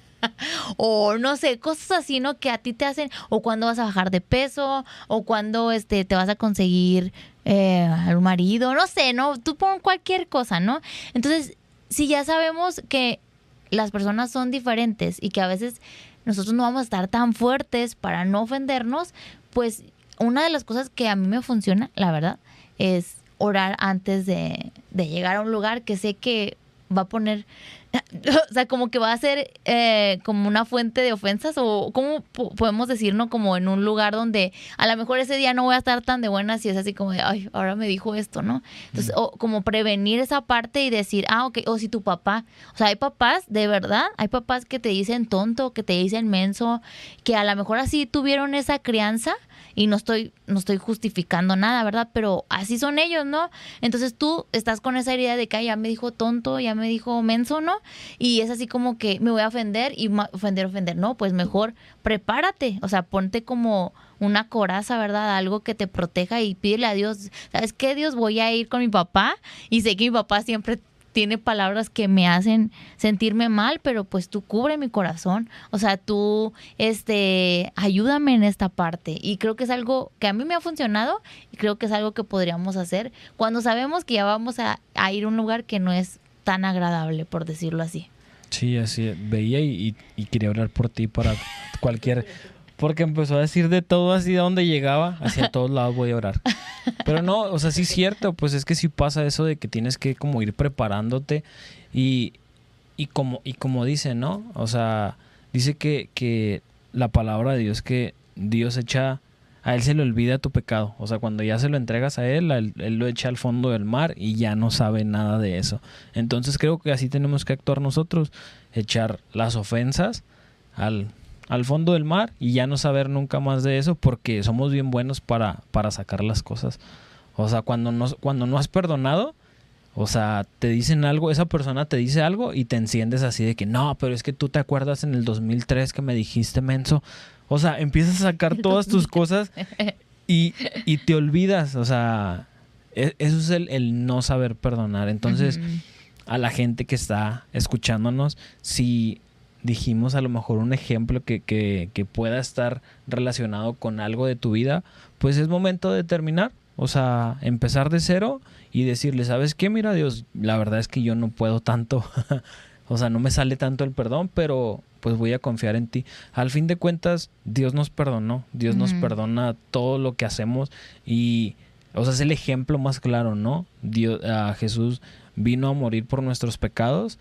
O no sé, cosas así, ¿no? Que a ti te hacen, o cuándo vas a bajar de peso, o cuándo este, te vas a conseguir eh, un marido, no sé, ¿no? Tú pon cualquier cosa, ¿no? Entonces, si ya sabemos que las personas son diferentes y que a veces nosotros no vamos a estar tan fuertes para no ofendernos, pues una de las cosas que a mí me funciona, la verdad, es orar antes de, de llegar a un lugar que sé que va a poner, o sea, como que va a ser eh, como una fuente de ofensas, o como po- podemos decir, ¿no? Como en un lugar donde a lo mejor ese día no voy a estar tan de buenas y es así como de, ay, ahora me dijo esto, ¿no? Entonces, mm. o como prevenir esa parte y decir, ah, ok, o si tu papá, o sea, hay papás, de verdad, hay papás que te dicen tonto, que te dicen menso, que a lo mejor así tuvieron esa crianza. Y no estoy, no estoy justificando nada, ¿verdad? Pero así son ellos, ¿no? Entonces tú estás con esa idea de que ay, ya me dijo tonto, ya me dijo menso, ¿no? Y es así como que me voy a ofender y ma- ofender, ofender. No, pues mejor prepárate. O sea, ponte como una coraza, ¿verdad? Algo que te proteja y pídele a Dios. ¿Sabes qué, Dios? Voy a ir con mi papá y sé que mi papá siempre tiene palabras que me hacen sentirme mal, pero pues tú cubre mi corazón. O sea, tú, este, ayúdame en esta parte. Y creo que es algo que a mí me ha funcionado y creo que es algo que podríamos hacer cuando sabemos que ya vamos a, a ir a un lugar que no es tan agradable, por decirlo así. Sí, así veía y, y, y quería orar por ti para cualquier... Porque empezó a decir de todo así de donde llegaba, hacia todos lados voy a orar. Pero no, o sea, sí es cierto, pues es que sí pasa eso de que tienes que como ir preparándote y, y como y como dice, ¿no? O sea, dice que, que la palabra de Dios, que Dios echa, a Él se le olvida tu pecado. O sea, cuando ya se lo entregas a Él, Él, Él lo echa al fondo del mar y ya no sabe nada de eso. Entonces creo que así tenemos que actuar nosotros, echar las ofensas al... al fondo del mar y ya no saber nunca más de eso porque somos bien buenos para, para sacar las cosas. O sea, cuando no, cuando no has perdonado, o sea, te dicen algo, esa persona te dice algo y te enciendes así de que no, pero es que tú te acuerdas en el dos mil tres que me dijiste menso. O sea, empiezas a sacar todas tus cosas y, y te olvidas. O sea, eso es el, el no saber perdonar. Entonces, uh-huh. a la gente que está escuchándonos, si... dijimos a lo mejor un ejemplo que, que, que pueda estar relacionado con algo de tu vida, pues es momento de terminar, o sea, empezar de cero y decirle, ¿sabes qué? Mira, Dios, la verdad es que yo no puedo tanto, o sea, no me sale tanto el perdón, pero pues voy a confiar en ti. Al fin de cuentas, Dios nos perdonó, Dios mm. nos perdona todo lo que hacemos y, o sea, es el ejemplo más claro, ¿no? Dios, uh, Jesús vino a morir por nuestros pecados.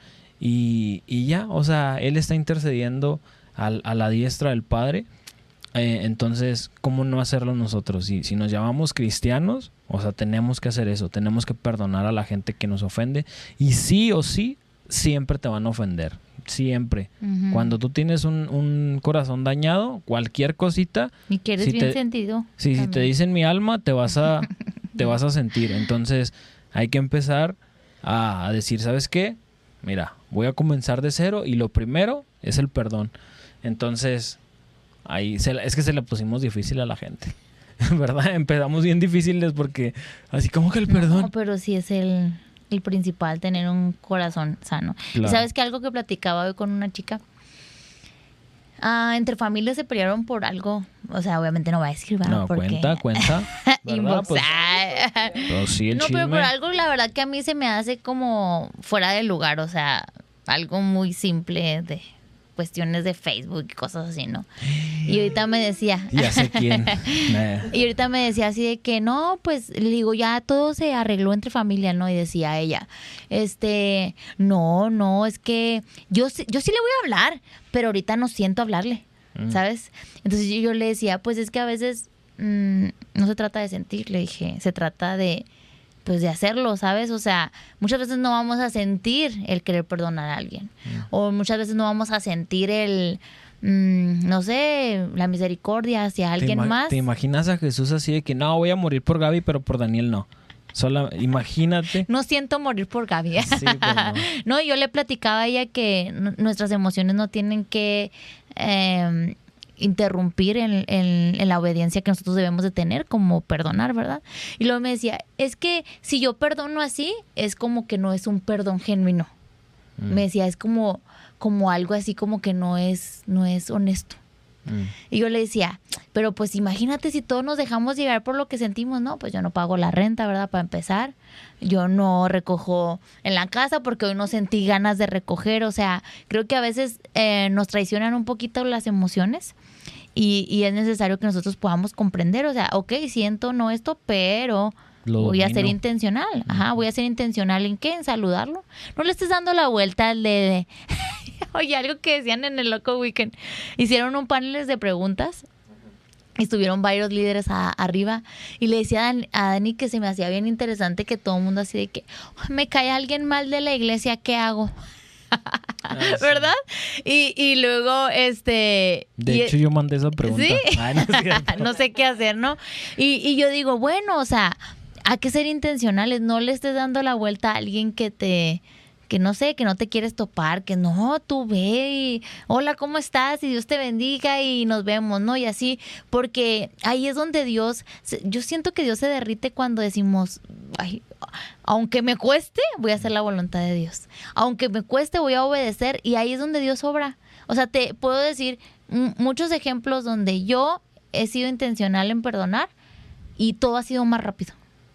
Y, y ya, o sea, Él está intercediendo al, a la diestra del Padre. Eh, entonces, ¿cómo no hacerlo nosotros? Si, si nos llamamos cristianos, o sea, tenemos que hacer eso. Tenemos que perdonar a la gente que nos ofende. Y sí o sí, siempre te van a ofender. Siempre. Uh-huh. Cuando tú tienes un, un corazón dañado, cualquier cosita... Y que eres si bien te, sentido. Sí, si te dicen mi alma, te vas a, te vas a sentir. Entonces, hay que empezar a, a decir, ¿sabes qué? Mira, voy a comenzar de cero y lo primero es el perdón. Entonces, ahí se, es que se le pusimos difícil a la gente, ¿verdad? Empezamos bien difíciles porque así como que el perdón. No, pero sí es el, el principal, tener un corazón sano. Claro. ¿Y sabes que algo que platicaba hoy con una chica? Ah, entre familias se pelearon por algo. O sea, obviamente no voy a decir, ¿verdad? No, Porque... cuenta, cuenta. ¿Verdad? Inbox. Pues, Ah. pues sí, el No, chisme. pero por algo, la verdad que a mí se me hace como fuera de lugar. O sea, algo muy simple de cuestiones de Facebook y cosas así, ¿no? Y ahorita me decía... Ya sé quién. Eh. Y ahorita me decía así de que no, pues le digo, ya todo se arregló entre familia, ¿no? Y decía ella, este, no, no, es que yo, sí- yo sí le voy a hablar, pero ahorita no siento hablarle, ¿sabes? Entonces yo, yo le decía, pues es que a veces mm, no se trata de sentir, le dije, se trata de, pues de hacerlo, ¿sabes? O sea, muchas veces no vamos a sentir el querer perdonar a alguien. O muchas veces no vamos a sentir el, mm, no sé, la misericordia hacia ¿Te, alguien ima- más. ¿Te imaginas a Jesús así de que no, voy a morir por Gaby, pero por Daniel no? Sola, imagínate. No siento morir por Gaby. Sí, pues no. No, yo le platicaba a ella que n- nuestras emociones no tienen que eh, interrumpir en, en- en la obediencia que nosotros debemos de tener, como perdonar, ¿verdad? Y luego me decía, es que si yo perdono así, es como que no es un perdón genuino. Me decía, es como, como algo así como que no es, no es honesto. Mm. Y yo le decía, pero pues imagínate si todos nos dejamos llevar por lo que sentimos, ¿no? Pues yo no pago la renta, ¿verdad? Para empezar. Yo no recojo en la casa porque hoy no sentí ganas de recoger. O sea, creo que a veces eh, nos traicionan un poquito las emociones y, y es necesario que nosotros podamos comprender. O sea, ok, siento no esto, pero... Lo voy a ser domino. intencional. Ajá, voy a ser intencional en qué, en saludarlo. No le estés dando la vuelta al de... de- Oye, algo que decían en el Loco Weekend. Hicieron un panel de preguntas. Y estuvieron varios líderes a- arriba. Y le decía a Dan- a Dani que se me hacía bien interesante que todo el mundo así de que me cae alguien mal de la iglesia, ¿qué hago? ¿Verdad? Y, y luego, este... De y- hecho, yo mandé esa pregunta. ¿Sí? Ay, no es cierto. no sé qué hacer, ¿no? Y, y yo digo, bueno, o sea, hay que ser intencionales. No le estés dando la vuelta a alguien que te... que no sé, que no te quieres topar, que no, tú ve y hola, ¿cómo estás? Y Dios te bendiga y nos vemos, ¿no? Y así, porque ahí es donde Dios, se- yo siento que Dios se derrite cuando decimos, ay, aunque me cueste, voy a hacer la voluntad de Dios. Aunque me cueste, voy a obedecer y ahí es donde Dios obra. O sea, te puedo decir m- muchos ejemplos donde yo he sido intencional en perdonar y todo ha sido más rápido.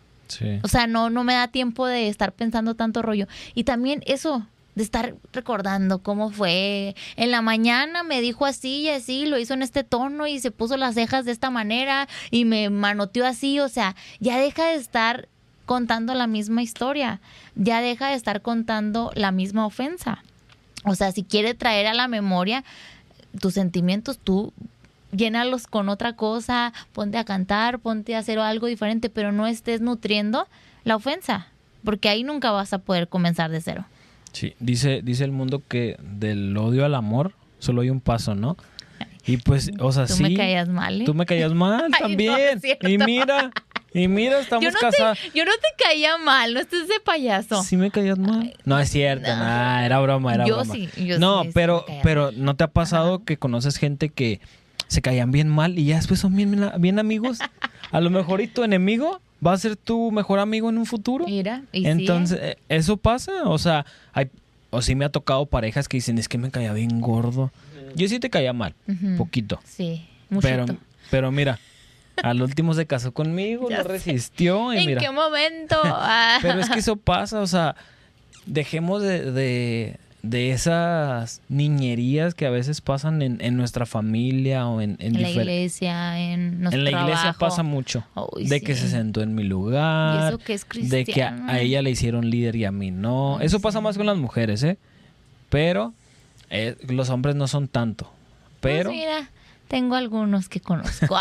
Sí. O sea, no, no me da tiempo de estar pensando tanto rollo. Y también eso, de estar recordando cómo fue. En la mañana me dijo así y así, lo hizo en este tono y se puso las cejas de esta manera y me manoteó así. O sea, ya deja de estar contando la misma historia. Ya deja de estar contando la misma ofensa. O sea, si quiere traer a la memoria tus sentimientos, tú llénalos con otra cosa, ponte a cantar, ponte a hacer algo diferente, pero no estés nutriendo la ofensa, porque ahí nunca vas a poder comenzar de cero. Sí, dice, dice el mundo que del odio al amor solo hay un paso, ¿no? Y pues, o sea, Tú sí. me caías mal, ¿eh? Tú me caías mal Ay, no, también. es cierto. Y mira, y mira, estamos Yo no, casados. te, yo no te caía mal, no estés de payaso. Sí me caías mal. No, es cierto, no. nah, era broma, era Yo broma. sí, yo no, sí, sí pero, me caía pero mal. ¿no te ha pasado que conoces gente que se caían bien mal y ya después son bien, bien amigos? A lo mejor y tu enemigo va a ser tu mejor amigo en un futuro. Mira, y Entonces, sí, ¿eh? eh, eso pasa. O sea, hay, o sí me ha tocado parejas que dicen, es que me caía bien gordo. Yo sí te caía mal, Ujú. poquito. Sí, muchito. Pero, pero mira, al último se casó conmigo, Ya no sé. resistió y ¿En mira. qué momento? Ah. Pero es que eso pasa, o sea, dejemos de, de, de esas niñerías que a veces pasan en, en nuestra familia o en, en, en la difer- iglesia, en nuestro en la iglesia trabajo. pasa mucho. Uy, de sí. que se sentó en mi Y lugar, eso que es de que a, cristiano. a ella le hicieron líder y a mí no. Ay, Eso sí. pasa más con las mujeres, ¿eh? Pero eh, los hombres no son tanto. Pero, Pues mira, tengo algunos que conozco.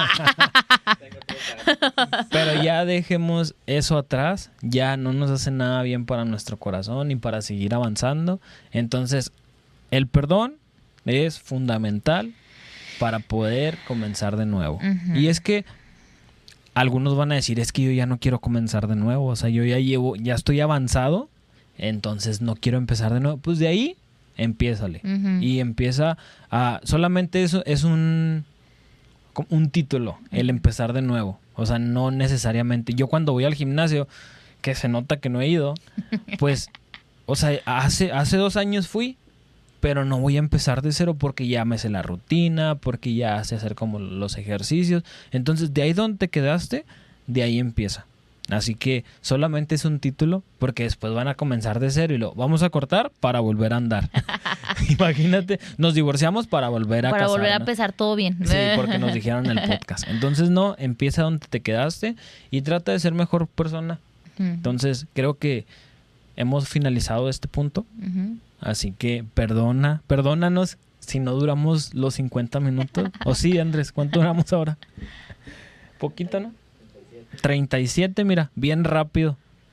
pero ya dejemos eso atrás. Ya no nos hace nada bien para nuestro corazón y para seguir avanzando. Entonces, el perdón es fundamental para poder comenzar de nuevo. Ujú. Y es que algunos van a decir, es que yo ya no quiero comenzar de nuevo. O sea, yo ya llevo, ya estoy avanzado, entonces no quiero empezar de nuevo. Pues de ahí, empiézale. Ujú. Y empieza a... Solamente eso es un... como un título, el empezar de nuevo. O sea, no necesariamente... Yo cuando voy al gimnasio, que se nota que no he ido, pues... O sea, hace, hace dos años fui pero no voy a empezar de cero porque ya me sé la rutina, porque ya sé hacer como los ejercicios. Entonces, de ahí donde te quedaste, de ahí empieza. Así que solamente es un título porque después van a comenzar de cero y lo vamos a cortar para volver a andar. Imagínate, nos divorciamos para volver a Para casarnos. volver a empezar todo bien. Sí, porque nos dijeron en el podcast. Entonces, no, empieza donde te quedaste y trata de ser mejor persona. Ujú. Entonces, creo que hemos finalizado este punto. Ujú. Así que perdona, perdónanos si no duramos los cincuenta minutos. O sí, Andrés, ¿cuánto duramos ahora? Poquito, ¿no? treinta y siete, mira, bien rápido.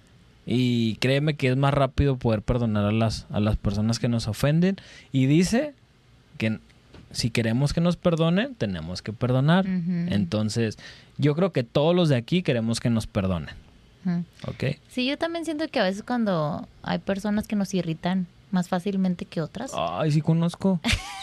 Y créeme que es más rápido poder perdonar a las, a las personas que nos ofenden. Y dice que si queremos que nos perdonen, tenemos que perdonar. Ujú. Entonces, yo creo que todos los de aquí queremos que nos perdonen. Ujú. ¿Ok? Sí, yo también siento que a veces cuando hay personas que nos irritan más fácilmente que otras. Ay, sí conozco.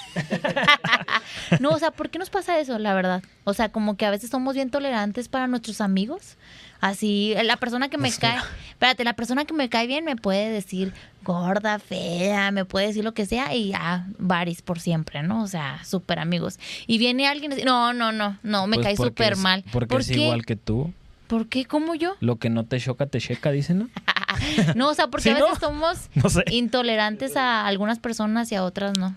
No, o sea, ¿por qué nos pasa eso, la verdad? O sea, como que a veces somos bien tolerantes para nuestros amigos. Así, la persona que me No sé. cae, espérate, la persona que me cae bien me puede decir gorda, fea, me puede decir lo que sea y ya, varis por siempre, ¿no? O sea, súper amigos. Y viene alguien y dice, no, no, no, no, me Pues cae porque súper es- mal. Porque ¿Por es qué? igual que tú. ¿Por qué? ¿Cómo yo? Lo que no te choca, te checa, dicen, ¿no? No, o sea, porque ¿Sí, a no? veces somos No sé. intolerantes a algunas personas y a otras no.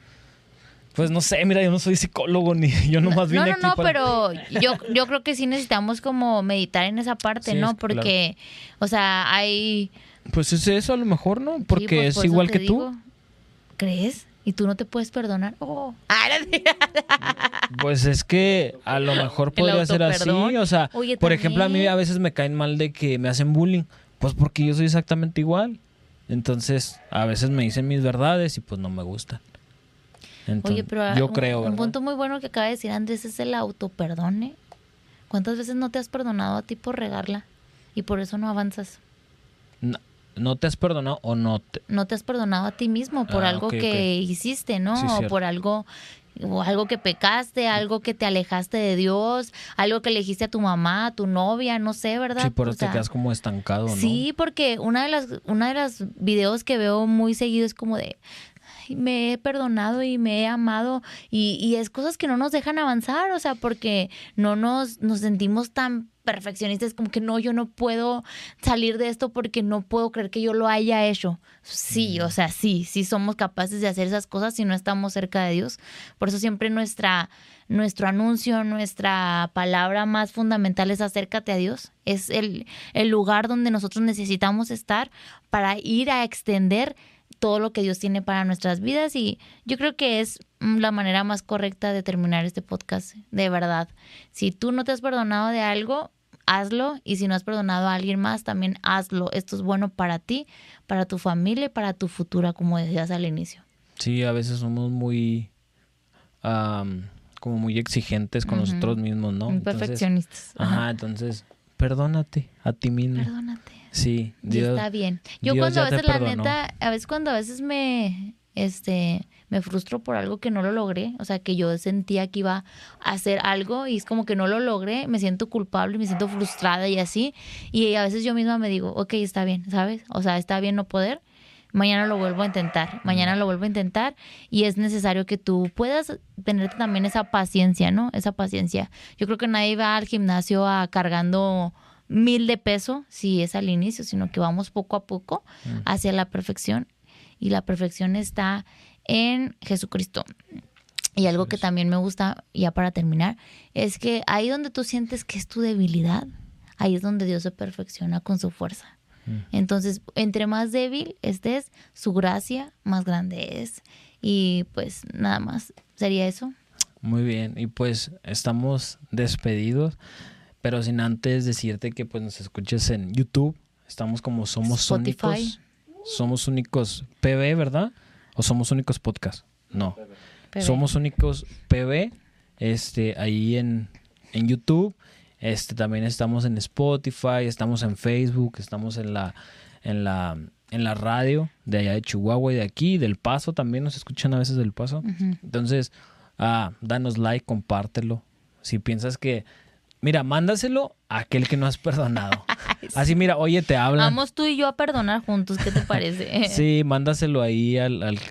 Pues no sé, mira, yo no soy psicólogo ni yo nomás vine No, no, aquí no, para... pero yo, yo creo que sí necesitamos como meditar en esa parte, Sí, ¿no? es claro. Porque, o sea, hay... Pues es eso a lo mejor, ¿no? sí, Porque pues, es por eso igual te que digo. tú. ¿Crees? ¿Y tú no te puedes perdonar? Oh. Ah, no, sí. Pues es que a lo mejor El podría ser así. autoperdón. O sea, Oye, por ejemplo, a mí también. a veces me caen mal de que me hacen bullying. Pues porque yo soy exactamente igual. Entonces, a veces me dicen mis verdades y pues no me gustan. Entonces, Oye, pero yo un, creo, un ¿verdad? punto muy bueno que acaba de decir Andrés es el autoperdone. ¿Cuántas veces no te has perdonado a ti por regarla? Y por eso no avanzas. No, ¿no te has perdonado o no te...? No te has perdonado a ti mismo por Ah, algo ok, que hiciste, ¿no? Sí, o cierto. por algo o algo que pecaste, algo que te alejaste de Dios, algo que le dijiste a tu mamá, a tu novia, no sé, ¿verdad? Sí, por O eso te sea, quedas como estancado, ¿no? sí, porque una de las una de las videos que veo muy seguido es como de "Ay, me he perdonado y me he amado y, y es cosas que no nos dejan avanzar, o sea, porque no nos, nos sentimos tan perfeccionistas como que no, yo no puedo salir de esto porque no puedo creer que yo lo haya hecho. Sí, o sea, sí, sí somos capaces de hacer esas cosas si no estamos cerca de Dios. Por eso siempre nuestra, nuestro anuncio, nuestra palabra más fundamental es acércate a Dios. Es el, el lugar donde nosotros necesitamos estar para ir a extender todo lo que Dios tiene para nuestras vidas y yo creo que es mm, la manera más correcta de terminar este podcast, de verdad. Si tú no te has perdonado de algo, hazlo y si no has perdonado a alguien más, también hazlo. Esto es bueno para ti, para tu familia y para tu futura, como decías al inicio. Sí, a veces somos muy... am, como muy exigentes con Ujú. nosotros mismos, ¿no? Muy Entonces, perfeccionistas. Ajá, entonces, perdónate a ti mismo. Perdónate. Sí, Y Dios. está bien. Yo Dios cuando a ya te veces, la perdonó. neta, a veces cuando a veces me, este, me frustro por algo que no lo logré, o sea, que yo sentía que iba a hacer algo y es como que no lo logré, me siento culpable, me siento frustrada y así, y a veces yo misma me digo, ok, está bien, ¿sabes? O sea, está bien no poder, mañana lo vuelvo a intentar, mañana lo vuelvo a intentar y es necesario que tú puedas tener también esa paciencia, ¿no? Esa paciencia. Yo creo que nadie va al gimnasio a cargando mil de peso si es al inicio, sino que vamos poco a poco hacia la perfección y la perfección está en Jesucristo. Y algo que también me gusta, ya para terminar, es que ahí donde tú sientes que es tu debilidad, ahí es donde Dios se perfecciona con su fuerza. Entonces, entre más débil estés, su gracia más grande es. Y pues nada más, sería eso. Muy bien, y pues estamos despedidos, pero sin antes decirte que pues nos escuches en YouTube. Estamos como Somos Spotify. Únicos. Somos Únicos P B, ¿verdad? ¿O Somos Únicos Podcast? No. P B. Somos Únicos P B, este, ahí en, en YouTube. Este, también estamos en Spotify, estamos en Facebook, estamos en la, en la, en la radio de allá de Chihuahua y de aquí, del Paso también nos escuchan a veces del Paso. Ujú. Entonces, ah, danos like, compártelo. Si piensas que, mira, mándaselo a aquel que no has perdonado. Así, mira, oye, te hablan. Vamos tú y yo a perdonar juntos, ¿qué te parece? Sí, mándaselo ahí al, al- o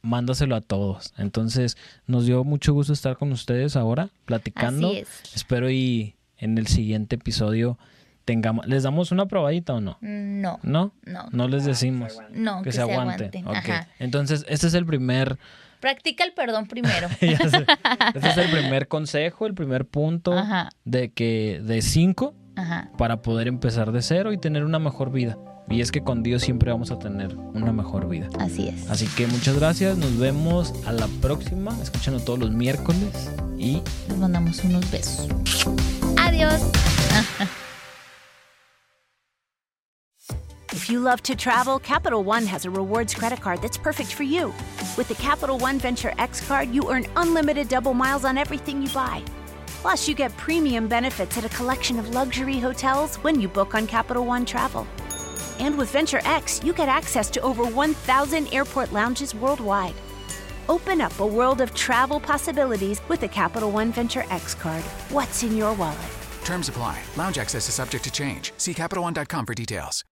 mándaselo a todos. Entonces, nos dio mucho gusto estar con ustedes ahora, platicando. Así es. Espero y en el siguiente episodio tengamos... ¿Les damos una probadita o no? No. ¿No? No. No les decimos. No, que, que se se aguanten. aguanten. Ok. Ajá. Entonces, este es el primer... Practica el perdón primero. Ya sé. Este es el primer consejo, el primer punto Ajá. de que de cinco Ajá. para poder empezar de cero y tener una mejor vida. Y es que con Dios siempre vamos a tener una mejor vida. Así es. Así que muchas gracias, nos vemos a la próxima. Escúchanos todos los miércoles y Les mandamos unos besos. Adiós. If you love to travel, Capital One has a rewards credit card that's perfect for you. With the Capital One Venture X card, you earn unlimited double miles on everything you buy. Plus, you get premium benefits at a collection of luxury hotels when you book on Capital One Travel. And with Venture X, you get access to over one thousand airport lounges worldwide. Open up a world of travel possibilities with the Capital One Venture X card. What's in your wallet? Terms apply. Lounge access is subject to change. See Capital One dot com for details.